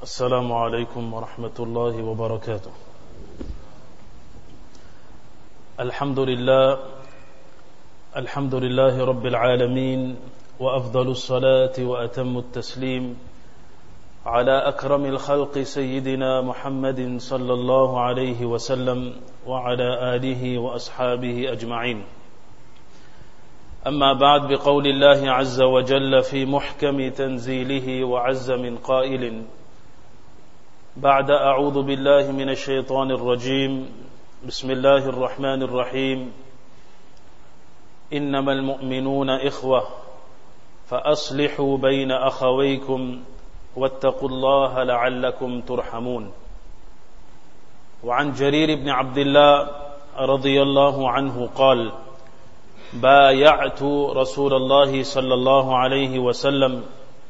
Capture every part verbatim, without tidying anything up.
السلام عليكم ورحمة الله وبركاته. الحمد لله الحمد لله رب العالمين، وأفضل الصلاة وأتم التسليم على أكرم الخلق سيدنا محمد صلى الله عليه وسلم وعلى آله وأصحابه أجمعين. أما بعد، بقول الله عز وجل في محكم تنزيله وعز من قائل: بعد أعوذ بالله من الشيطان الرجيم، بسم الله الرحمن الرحيم، إنما المؤمنون إخوة فأصلحوا بين أخويكم واتقوا الله لعلكم ترحمون. وعن جرير بن عبد الله رضي الله عنه قال: بايعت رسول الله صلى الله عليه وسلم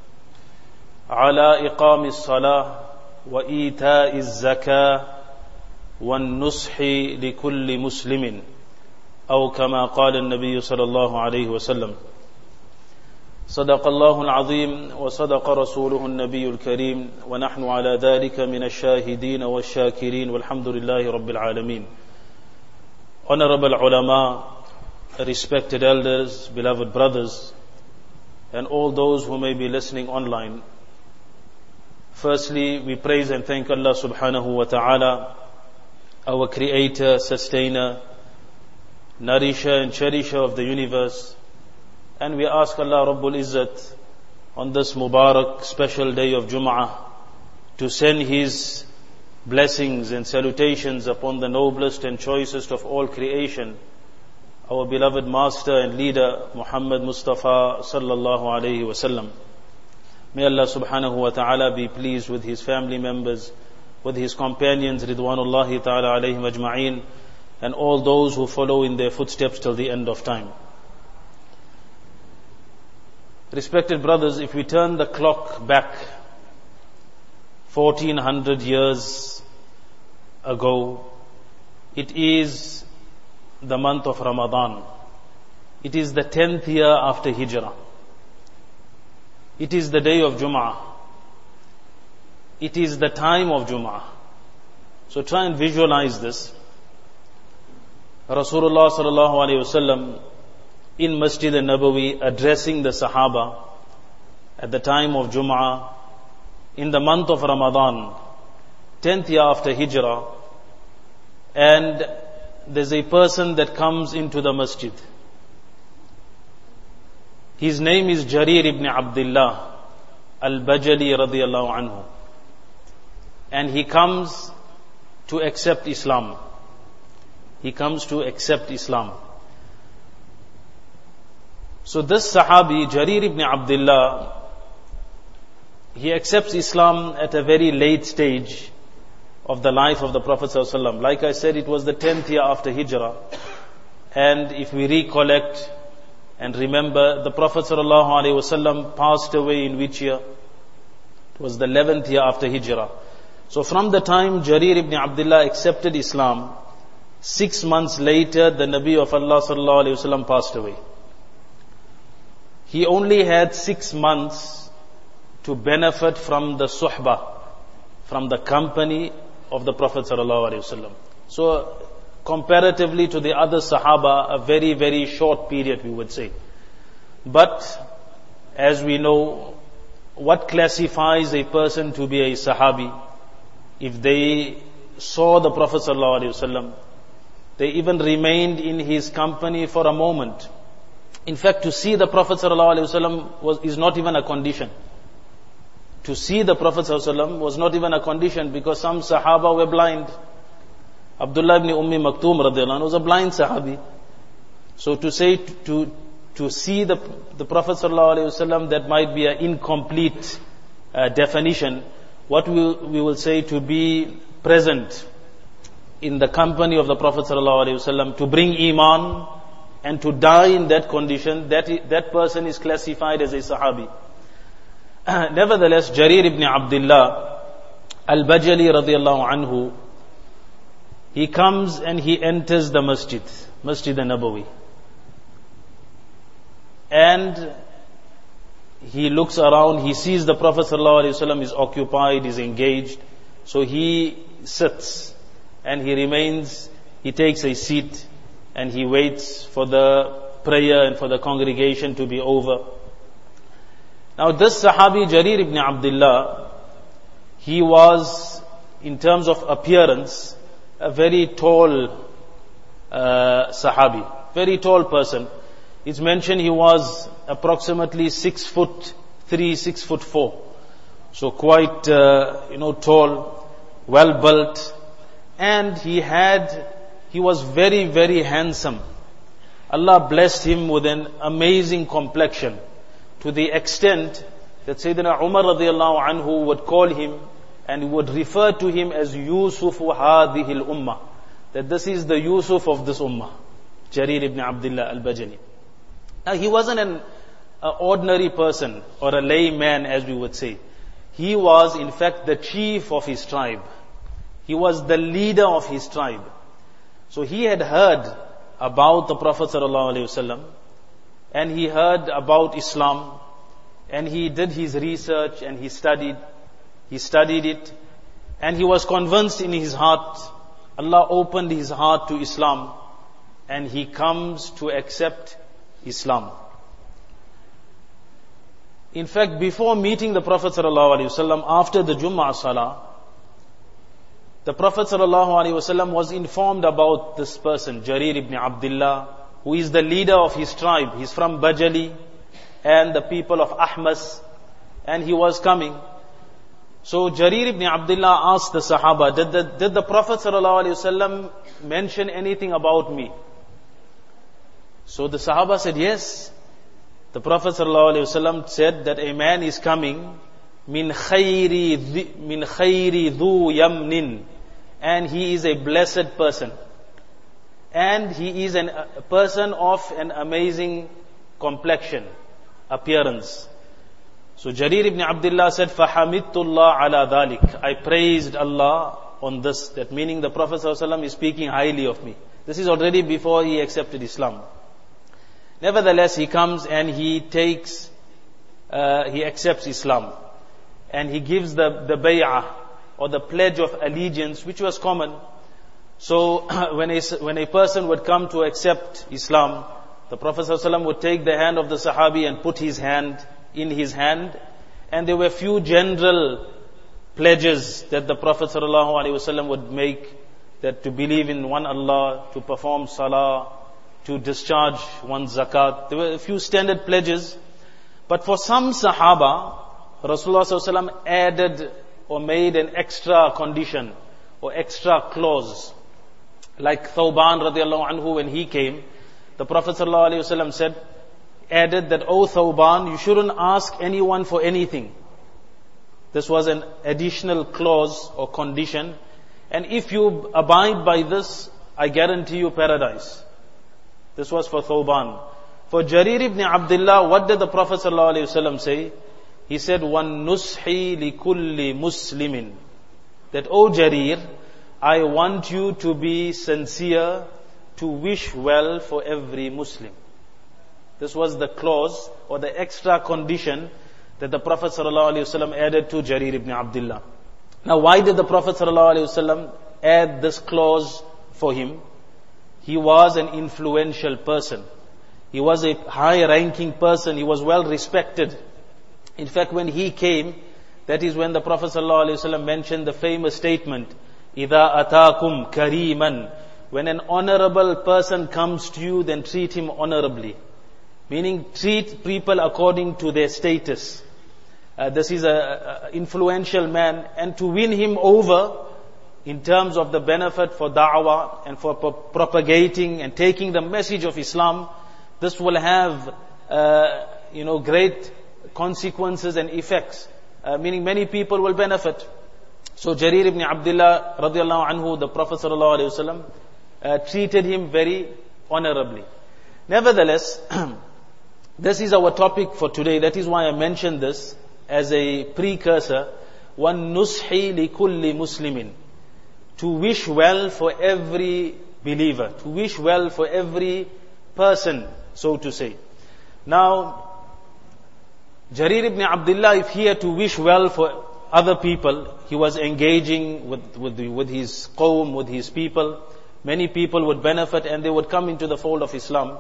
على إقام الصلاة وإيتاء الزكاة والنصح لكل مسلم، أو كما قال النبي صلى الله عليه وسلم. صدق الله العظيم وصدق رسوله النبي الكريم، ونحن على ذلك من الشاهدين والشاكرين، والحمد لله رب العالمين. Honorable ulama, respected elders, beloved brothers, and all those who may be listening online. Firstly, we praise and thank Allah subhanahu wa ta'ala, our creator, sustainer, nourisher and cherisher of the universe. And we ask Allah Rabbul Izzat on this Mubarak special day of Jum'ah to send His blessings and salutations upon the noblest and choicest of all creation, our beloved master and leader Muhammad Mustafa sallallahu alayhi wa sallam. May Allah subhanahu wa ta'ala be pleased with His family members, with His companions ridwanullahi ta'ala alayhim ajma'een, and all those who follow in their footsteps till the end of time. Respected brothers, if we turn the clock back fourteen hundred years ago, it is the month of Ramadan. It is the tenth year after Hijrah. It is the day of Jum'ah. It is the time of Jum'ah. So try and visualize this. Rasulullah sallallahu alayhi wasallam in Masjid al-Nabawi addressing the Sahaba at the time of Jum'ah in the month of Ramadan, tenth year after Hijrah, and there's a person that comes into the masjid. His name is Jarir ibn Abdullah al-Bajali radiyallahu anhu, and he comes to accept Islam. He comes to accept Islam. So this Sahabi, Jarir ibn Abdullah, he accepts Islam at a very late stage of the life of the Prophet ﷺ. Like I said, it was the tenth year after Hijrah. And if we recollect and remember, the Prophet ﷺ passed away in which year? It was the eleventh year after Hijrah. So from the time Jarir ibn Abdullah accepted Islam, six months later, the Nabi of Allah ﷺ passed away. He only had six months to benefit from the suhbah, from the company of the Prophet ﷺ. So comparatively to the other Sahaba, a very, very short period we would say. But as we know, what classifies a person to be a Sahabi? If they saw the Prophet ﷺ, they even remained in his company for a moment. In fact, to see the Prophet ﷺ was, is not even a condition. To see the Prophet ﷺ was not even a condition, because some Sahaba were blind. Abdullah ibn Ummi Maktoum radiyallahu anhu was a blind Sahabi. So to say, to, to see the, the Prophet ﷺ, that might be an incomplete uh, definition. What we, we will say, to be present in the company of the Prophet ﷺ, to bring Iman and to die in that condition, that, that person is classified as a Sahabi. Nevertheless, Jarir ibn Abdullah al-Bajali radiyallahu anhu, he comes and he enters the masjid, Masjid al-Nabawi. And he looks around, he sees the Prophet ﷺ is occupied, is engaged. So he sits and he remains, he takes a seat and he waits for the prayer and for the congregation to be over. Now this Sahabi Jarir ibn Abdullah, he was, in terms of appearance, a very tall uh, Sahabi, very tall person. It's mentioned he was approximately six foot three, six foot four. So quite, uh, you know, tall, well built. And he had, he was very, very handsome. Allah blessed him with an amazing complexion, to the extent that Sayyidina Umar radiallahu anhu would call him and would refer to him as Yusufu hadhihi al-ummah, that this is the Yusuf of this ummah, Jarir ibn Abdullah al-Bajali. Now he wasn't an uh, ordinary person or a layman, as we would say. He was in fact the chief of his tribe. He was the leader of his tribe. So he had heard about the Prophet sallallahu alaihi wasallam, and he heard about Islam, and he did his research and he studied, he studied it, and he was convinced in his heart. Allah opened his heart to Islam, and he comes to accept Islam. In fact, before meeting the Prophet ﷺ, after the Jummah Salah, the Prophet ﷺ was informed about this person, Jarir ibn Abdullah, who is the leader of his tribe. He's from Bajali and the people of Ahmas, and he was coming. So Jarir ibn Abdullah asked the Sahaba, did the, did the Prophet ﷺ mention anything about me? So the Sahaba said, yes. The Prophet ﷺ said that a man is coming, min khayri, min khayri dhu yamnin, and he is a blessed person. And he is an, a person of an amazing complexion, appearance. So Jarir ibn Abdullah said, فَحَمِدْتُ اللَّهَ عَلَى ذَلِكَ, I praised Allah on this, that meaning the Prophet ﷺ is speaking highly of me. This is already before he accepted Islam. Nevertheless, he comes and he takes, uh, he accepts Islam. And he gives the, the bay'ah, or the pledge of allegiance, which was common. So, when a, when a person would come to accept Islam, the Prophet ﷺ would take the hand of the Sahabi and put his hand in his hand. And there were few general pledges that the Prophet ﷺ would make, that to believe in one Allah, to perform salah, to discharge one's zakat. There were a few standard pledges. But for some Sahaba, Rasulullah ﷺ added or made an extra condition or extra clause. Like Thawban radiallahu anhu, when he came, the Prophet ﷺ said, added that, O Thawban, you shouldn't ask anyone for anything. This was an additional clause or condition. And if you abide by this, I guarantee you paradise. This was for Thawban. For Jarir ibn Abdullah, what did the Prophet ﷺ say? He said, وَالنُّصْحِ لِكُلِّ مُسْلِمٍ, that, O Jarir, I want you to be sincere, to wish well for every Muslim. This was the clause or the extra condition that the Prophet ﷺ added to Jarir ibn Abdullah. Now, why did the Prophet ﷺ add this clause for him? He was an influential person. He was a high-ranking person. He was well respected. In fact, when he came, that is when the Prophet ﷺ mentioned the famous statement, إِذَا أَتَاكُمْ كَرِيمًا, when an honorable person comes to you, then treat him honorably. Meaning, treat people according to their status. Uh, this is an influential man, and to win him over in terms of the benefit for da'wah and for pro- propagating and taking the message of Islam, this will have, uh, you know, great consequences and effects. Uh, meaning many people will benefit. So Jarir ibn Abdullah radiallahu anhu, the Prophet sallallahu alaihi wasallam, uh, treated him very honorably. Nevertheless, this is our topic for today. That is why I mentioned this as a precursor. One nushi li kulli muslimin, to wish well for every believer, to wish well for every person, so to say. Now, Jarir ibn Abdullah, if he had to wish well for other people, he was engaging with, with, the, with his qawm, with his people. Many people would benefit and they would come into the fold of Islam.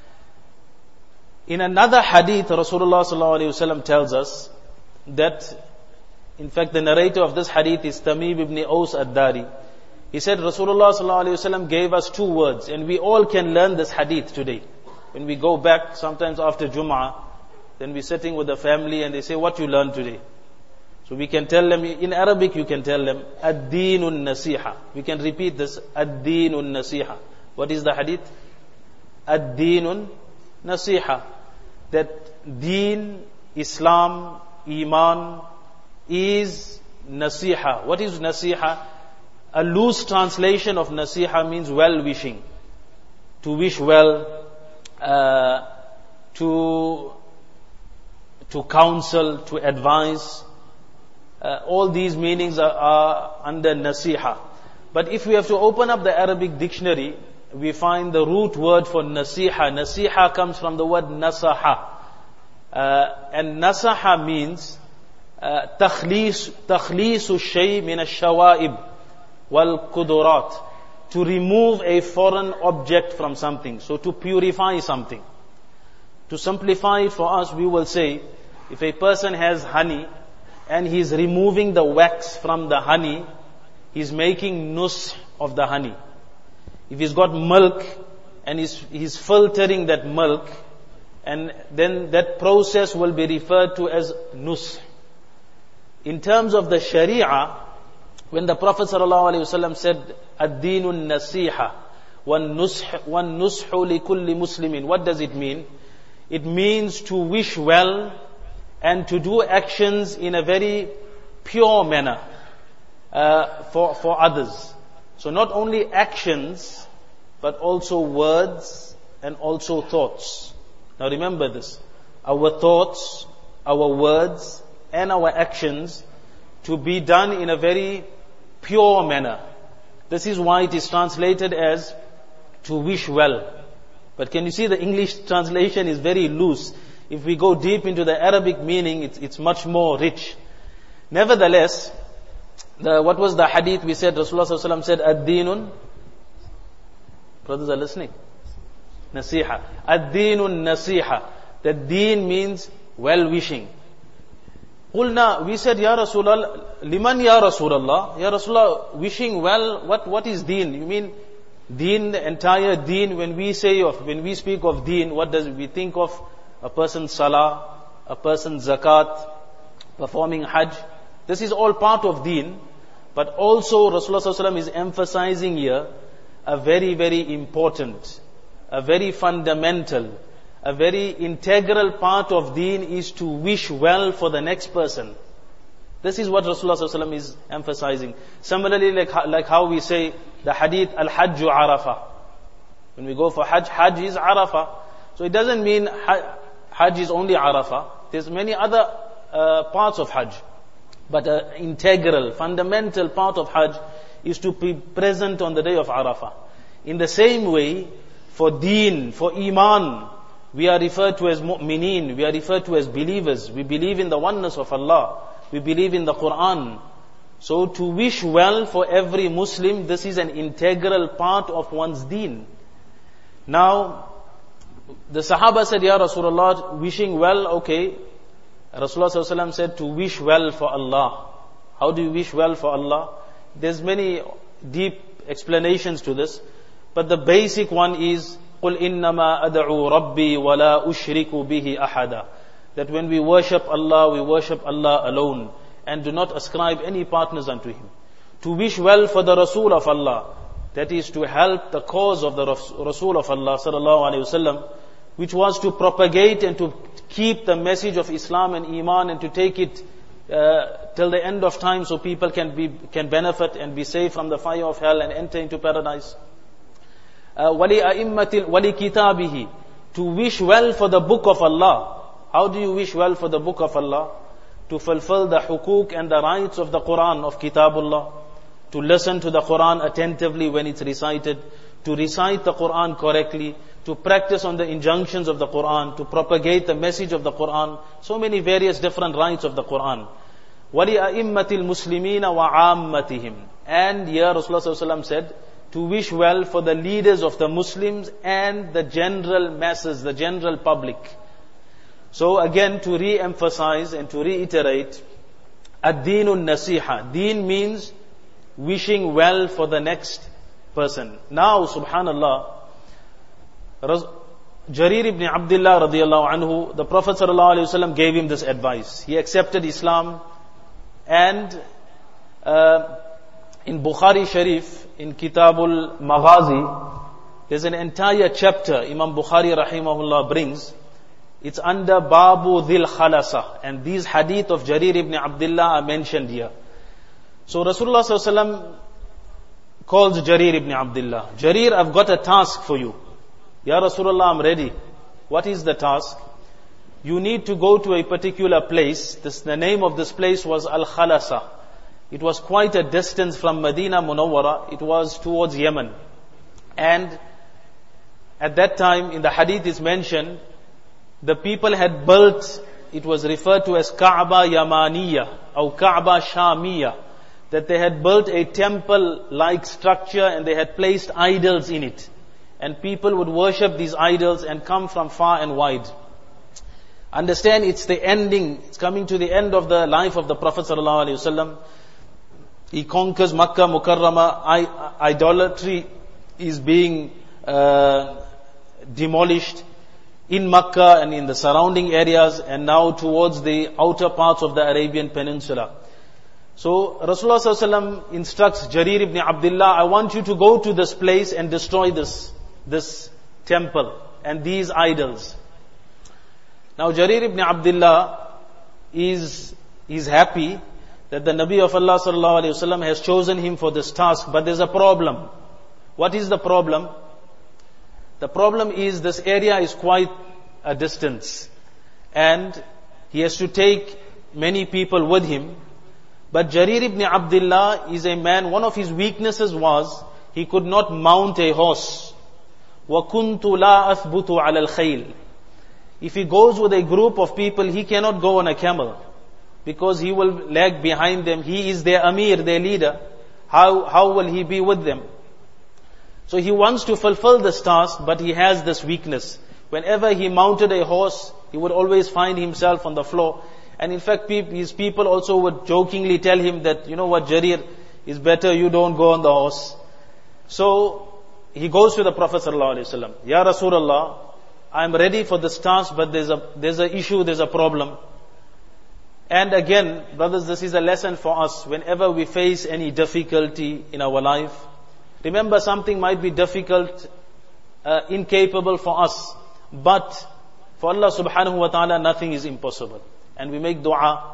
In another hadith, Rasulullah sallallahu alaihi wasallam tells us that, in fact, the narrator of this hadith is Tamim ibn Aus ad-Dari. He said Rasulullah sallallahu alaihi wasallam gave us two words, and we all can learn this hadith today. When we go back, sometimes after Jum'ah, then we're sitting with the family and they say, what you learned today? So we can tell them, in Arabic you can tell them, ad-deenun nasiha. We can repeat this, ad-deenun nasiha. What is the hadith? Ad-deenun nasiha. That deen, Islam, Iman is nasiha. What is nasiha? A loose translation of nasiha means well-wishing. To wish well, uh, to, to counsel, to advise. Uh, all these meanings are, are under nasiha. But if we have to open up the Arabic dictionary, we find the root word for nasiha. Nasiha comes from the word nasaha. Uh, and nasaha means takhlis, takhlisu shay min ash-shawaib wal qudurat. To remove a foreign object from something. So to purify something. To simplify it for us, we will say, if a person has honey, and he's removing the wax from the honey, he's making nus of the honey. If he's got milk and he's, he's filtering that milk, and then that process will be referred to as nus. In terms of the Sharia, when the Prophet ﷺ said, ad-deenun nasiha, wan nushu li kulli muslimin, what does it mean? It means to wish well and to do actions in a very pure manner uh, for, for others. So not only actions, but also words and also thoughts. Now remember this, our thoughts, our words and our actions to be done in a very pure manner. This is why it is translated as to wish well. But can you see the English translation is very loose. If we go deep into the Arabic meaning, it's, it's much more rich. Nevertheless, the, what was the hadith we said? Rasulullah sallallahu alaihi wasallam said, ad-deenun, brothers are listening, nasiha. Ad-deenun nasiha. That deen means well-wishing. Qulna, we said, Ya Rasulullah, liman ya Rasulullah? Ya Rasulullah, wishing well, what, what is deen? You mean deen, the entire deen? When we say of, when we speak of deen, what does we think of? A person's salah, a person's zakat, performing hajj. This is all part of deen. But also Rasulullah sallallahu alaihi wasallam is emphasizing here a very, very important, a very fundamental, a very integral part of deen is to wish well for the next person. This is what Rasulullah sallallahu alaihi wasallam is emphasizing. Similarly, like, like how we say the hadith, al-hajju arafah. When we go for hajj, hajj is arafah. So it doesn't mean Hajj is only Arafah. There's many other uh, parts of Hajj. But an integral, fundamental part of Hajj is to be present on the day of Arafah. In the same way, for deen, for iman, we are referred to as mu'mineen, we are referred to as believers. We believe in the oneness of Allah. We believe in the Quran. So to wish well for every Muslim, this is an integral part of one's deen. Now, the Sahaba said, Ya Rasulullah, wishing well, okay. Rasulullah sallallahu alaihi wasallam said to wish well for Allah. How do you wish well for Allah? There's many deep explanations to this. But the basic one is, قُلْ إِنَّمَا أَدْعُوا رَبِّي وَلَا أُشْرِكُ بِهِ أَحَدًا. That when we worship Allah, we worship Allah alone. And do not ascribe any partners unto Him. To wish well for the Rasul of Allah. That is to help the cause of the Rasul of Allah sallallahu alaihi wasallam, which was to propagate and to keep the message of Islam and Iman and to take it uh, till the end of time so people can be can benefit and be saved from the fire of hell and enter into paradise. Wali a'immatil wali kitabihi, to wish well for the book of Allah. How do you wish well for the book of Allah? To fulfill the hukuk and the rights of the Quran, of Kitabullah. To listen to the Quran attentively when it's recited, to recite the Quran correctly, to practice on the injunctions of the Quran, to propagate the message of the Quran, so many various different rights of the Quran. وَلِأَئِمَّةِ الْمُسْلِمِينَ وَعَامَّتِهِمْ. And here Rasulullah sallallahu alaihi wasallam said, to wish well for the leaders of the Muslims and the general masses, the general public. So again, to re-emphasize and to reiterate, ad-deenun nasiha. Deen means wishing well for the next person. Now, subhanallah, Jarir ibn Abdullah radiallahu anhu, the Prophet sallallahu alaihi wasallam gave him this advice. He accepted Islam, and uh, in Bukhari Sharif, in Kitabul Maghazi, there's an entire chapter Imam Bukhari rahimahullah brings. It's under Babu Dhil Khalasa, and these hadith of Jarir ibn Abdullah are mentioned here. So Rasulullah sallallahu alaihi wasallam calls Jarir ibn Abdullah. Jarir, I've got a task for you. Ya Rasulullah, I'm ready. What is the task? You need to go to a particular place. This, the name of this place was Al-Khalasa. It was quite a distance from Medina Munawwara. It was towards Yemen. And at that time, in the hadith is mentioned, the people had built, it was referred to as Kaaba Yamaniya or Kaaba Shamiya, that they had built a temple-like structure and they had placed idols in it. And people would worship these idols and come from far and wide. Understand, it's the ending, it's coming to the end of the life of the Prophet sallallahu alaihi wasallam. He conquers Makkah Mukarramah. I, idolatry is being uh, demolished in Makkah and in the surrounding areas, and now towards the outer parts of the Arabian Peninsula. So Rasulullah sallallahu alaihi wasallam instructs Jarir ibn Abdullah, I want you to go to this place and destroy this, this temple and these idols. Now Jarir ibn Abdullah is, is happy that the Nabi of Allah sallallahu alaihi wasallam has chosen him for this task, but there's a problem. What is the problem? The problem is this area is quite a distance, and he has to take many people with him. But Jarir ibn Abdullah is a man, one of his weaknesses was, he could not mount a horse. وَكُنْتُ لَا أَثْبُتُ عَلَى الْخَيْلِ. If he goes with a group of people, he cannot go on a camel, because he will lag behind them. He is their Amir, their leader. How, how will he be with them? So he wants to fulfill this task, but he has this weakness. Whenever he mounted a horse, he would always find himself on the floor. And in fact, his people also would jokingly tell him that, you know what, Jarir, it's better you don't go on the horse. So he goes to the Prophet sallallahu alaihi wasallam. Ya Rasulullah, I'm ready for this task, but there's a there's a issue, there's a problem. And again, brothers, this is a lesson for us. Whenever we face any difficulty in our life, remember, something might be difficult, uh, incapable for us, but for Allah subhanahu wa ta'ala, nothing is impossible. And we make dua.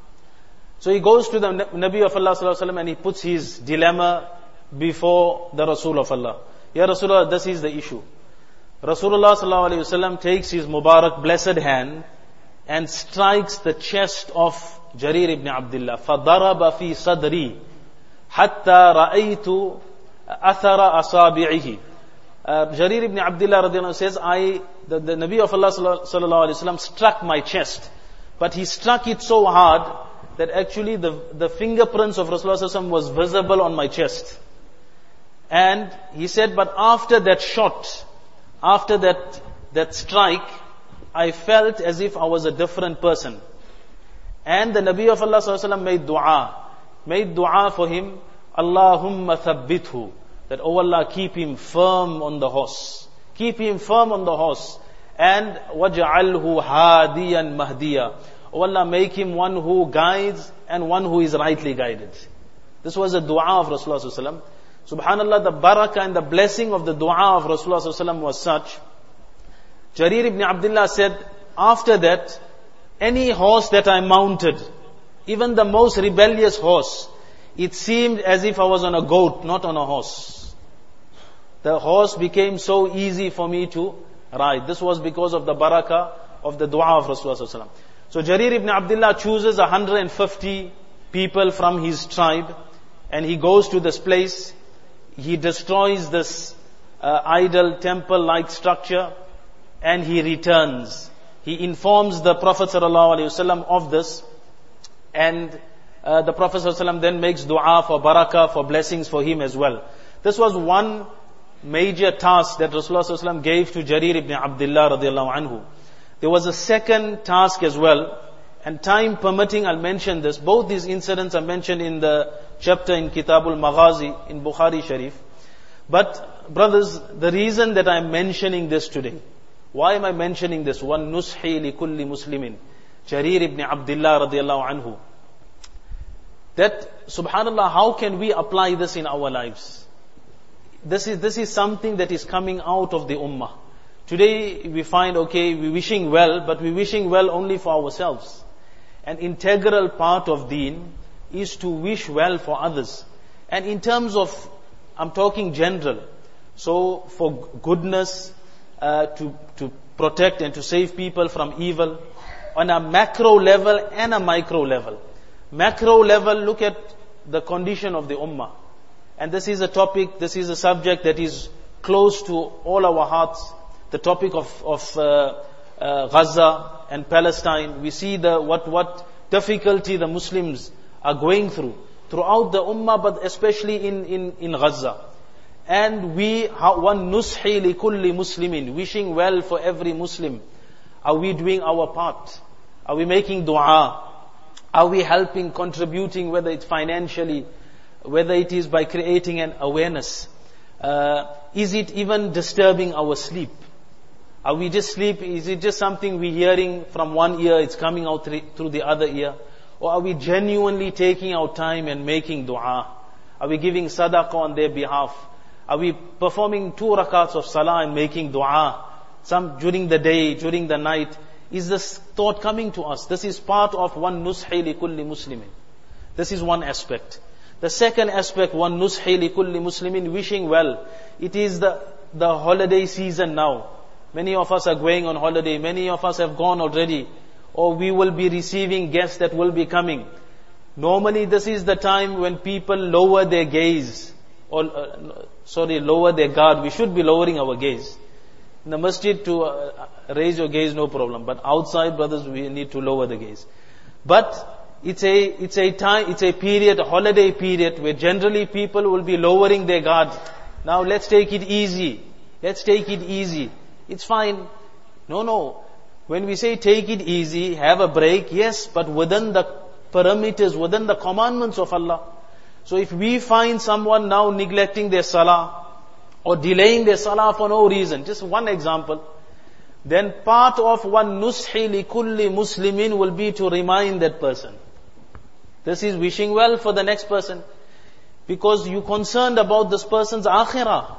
So he goes to the Nabi of Allah sallallahu alaihi wasallam and he puts his dilemma before the Rasul of Allah. Ya Rasulullah, this is the issue. Rasulullah sallallahu alaihi wasallam takes his Mubarak blessed hand and strikes the chest of Jarir ibn Abdullah. فَضَرَبَ فِي صَدْرِي حَتَّى رَأَيْتُ أَثَرَ أَصَابِعِهِ. Uh, Jarir ibn Abdullah radiallahu anhu says, I, the, the Nabi of Allah sallallahu alaihi wasallam struck my chest. But he struck it so hard that actually the, the fingerprints of Rasulullah sallallahu alaihi wasallam was visible on my chest. And he said, but after that shot, after that, that strike, I felt as if I was a different person. And the Nabi of Allah sallallahu alaihi wasallam made dua, made dua for him, Allahumma thabbithu, that, oh Allah, keep him firm on the horse. Keep him firm on the horse. And waj'alhu hadiyan mahdiya. Oh Allah, make him one who guides and one who is rightly guided. This was a dua of Rasulullah sallallahu alaihi wasallam. Subhanallah, the barakah and the blessing of the dua of Rasulullah sallallahu alaihi wasallam was such. Jarir ibn Abdullah said, after that, any horse that I mounted, even the most rebellious horse, it seemed as if I was on a goat, not on a horse. The horse became so easy for me to ride. This was because of the barakah of the dua of Rasulullah sallallahu alaihi wasallam. So Jarir ibn Abdullah chooses one hundred fifty people from his tribe, and he goes to this place. He destroys this uh, idol temple-like structure, and he returns. He informs the Prophet ﷺ of this, and uh, the Prophet ﷺ then makes dua for barakah, for blessings for him as well. This was one major task that Rasulullah ﷺ gave to Jarir ibn Abdullah radiallahu anhu. There was a second task as well, and time permitting, I'll mention this. Both these incidents are mentioned in the chapter in Kitabul Maghazi in Bukhari Sharif. But brothers, the reason that I'm mentioning this today, why am I mentioning this? One nushi li kulli muslimin, Jarir ibn Abdullah radiallahu anhu. That, subhanallah, how can we apply this in our lives? This is, this is something that is coming out of the ummah. Today we find, okay, we're wishing well, but we're wishing well only for ourselves. An integral part of deen is to wish well for others. And in terms of, I'm talking general, so for goodness, uh, to, to protect and to save people from evil, on a macro level and a micro level. Macro level, look at the condition of the ummah. And this is a topic, this is a subject that is close to all our hearts. The topic of, of uh, uh, Gaza and Palestine. We see the what, what difficulty the Muslims are going through throughout the ummah, but especially in, in, in Gaza. And we, one nushi li kulli muslimin, wishing well for every Muslim. Are we doing our part? Are we making dua? Are we helping, contributing, whether it's financially, whether it is by creating an awareness? Uh, is it even disturbing our sleep? Are we just sleep? Is it just something we're hearing from one ear, it's coming out through the other ear? Or are we genuinely taking our time and making dua? Are we giving sadaqah on their behalf? Are we performing two rakats of salah and making dua? Some during the day, during the night. Is this thought coming to us? This is part of one nushi li kulli muslimin. This is one aspect. The second aspect, one nushi li kulli muslimin, wishing well. It is the, the holiday season now. Many of us are going on holiday. Many of us have gone already. Or we will be receiving guests that will be coming. Normally this is the time when people lower their gaze. Or, uh, sorry, lower their guard. We should be lowering our gaze. In the masjid to uh, raise your gaze, no problem. But outside, brothers, we need to lower the gaze. But it's a, it's a time, it's a period, a holiday period where generally people will be lowering their guard. Now let's take it easy. Let's take it easy. It's fine. No, no. When we say take it easy, have a break, yes, but within the parameters, within the commandments of Allah. So if we find someone now neglecting their salah, or delaying their salah for no reason, just one example, then part of one nushi li kulli muslimin will be to remind that person. This is wishing well for the next person. Because you're concerned about this person's akhirah.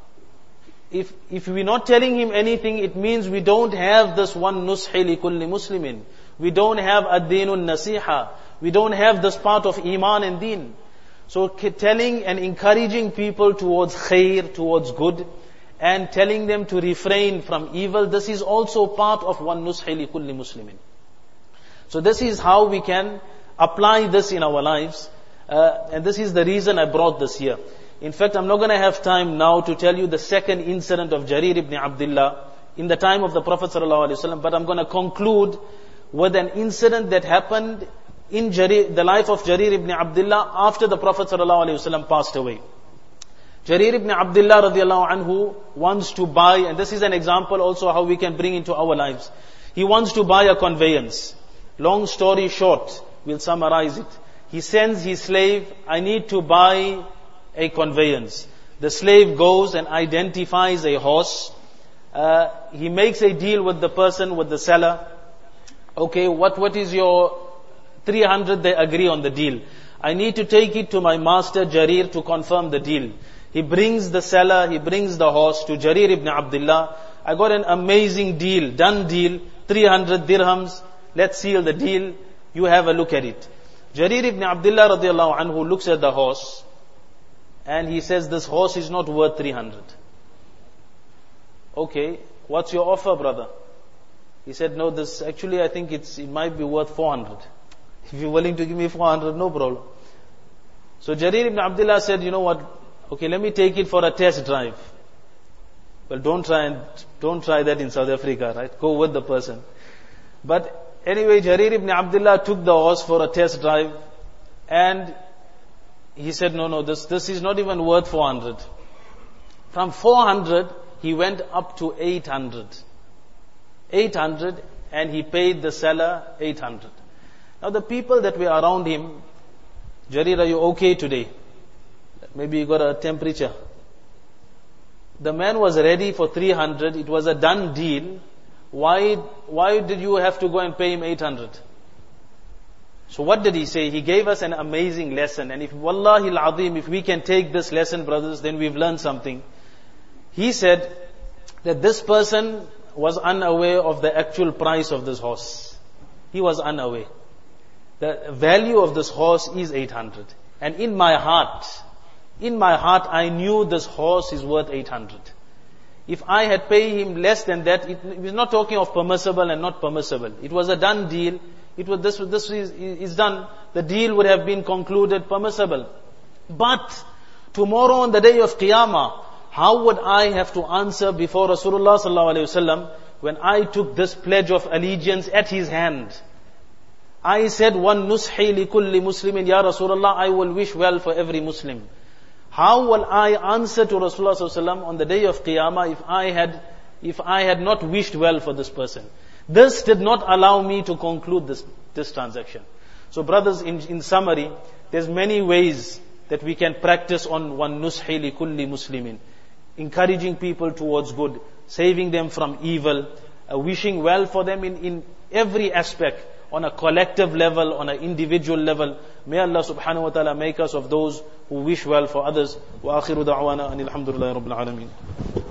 If, if we're not telling him anything, it means we don't have this one nushi li kulli muslimin. We don't have ad-dinun nasiha. We don't have this part of iman and deen. So telling and encouraging people towards khair, towards good, and telling them to refrain from evil, this is also part of one nushi li kulli muslimin. So this is how we can apply this in our lives. Uh, and this is the reason I brought this here. In fact, I'm not going to have time now to tell you the second incident of Jarir ibn Abdullah in the time of the Prophet ﷺ, but I'm going to conclude with an incident that happened in Jarir, the life of Jarir ibn Abdullah after the Prophet ﷺ passed away. Jarir ibn Abdullah radiallahu anhu wants to buy, and this is an example also how we can bring into our lives. He wants to buy a conveyance. Long story short, we'll summarize it. He sends his slave, I need to buy a conveyance. The slave goes and identifies a horse. Uh, he makes a deal with the person, with the seller. Okay, what, what is your three hundred? They agree on the deal. I need to take it to my master Jarir to confirm the deal. He brings the seller, he brings the horse to Jarir ibn Abdullah. I got an amazing deal, done deal, three hundred dirhams. Let's seal the deal. You have a look at it. Jarir ibn Abdullah radiallahu anhu looks at the horse and he says, this horse is not worth three hundred. Okay, what's your offer, brother? He said, no, this actually I think it's it might be worth four hundred. If you're willing to give me four hundred, no problem. So Jarir ibn Abdullah said, you know what? Okay, let me take it for a test drive. Well, don't try and, don't try that in South Africa, right? Go with the person. But anyway, Jarir ibn Abdullah took the horse for a test drive, and he said, no, no, this, this is not even worth four hundred. From four hundred, he went up to eight hundred. eight hundred, and he paid the seller eight hundred. Now the people that were around him, Jarir, are you okay today? Maybe you got a temperature. The man was ready for three hundred. It was a done deal. Why, why did you have to go and pay him eight hundred? So what did he say? He gave us an amazing lesson. And if, wallahi al-azim, if we can take this lesson, brothers, then we've learned something. He said that this person was unaware of the actual price of this horse. He was unaware. The value of this horse is eight hundred. And in my heart, in my heart, I knew this horse is worth eight hundred. If I had paid him less than that, it, it was not talking of permissible and not permissible. It was a done deal. It was this, this is, is done. The deal would have been concluded permissible. But tomorrow on the day of Qiyamah, how would I have to answer before Rasulullah sallallahu alaihi wasallam when I took this pledge of allegiance at his hand? I said, "One nushi li kulli muslimin, ya Rasulullah, I will wish well for every Muslim." How will I answer to Rasulullah sallallahu alaihi wasallam on the day of Qiyamah if I had, if I had not wished well for this person? This did not allow me to conclude this, this transaction. So brothers, in, in summary, there's many ways that we can practice on one nushi li kulli muslimin. Encouraging people towards good, saving them from evil, uh, wishing well for them in, in every aspect, on a collective level, on an individual level. May Allah subhanahu wa ta'ala make us of those who wish well for others. Wa akhiru da'wana anil hamdulillahi rabbil alameen.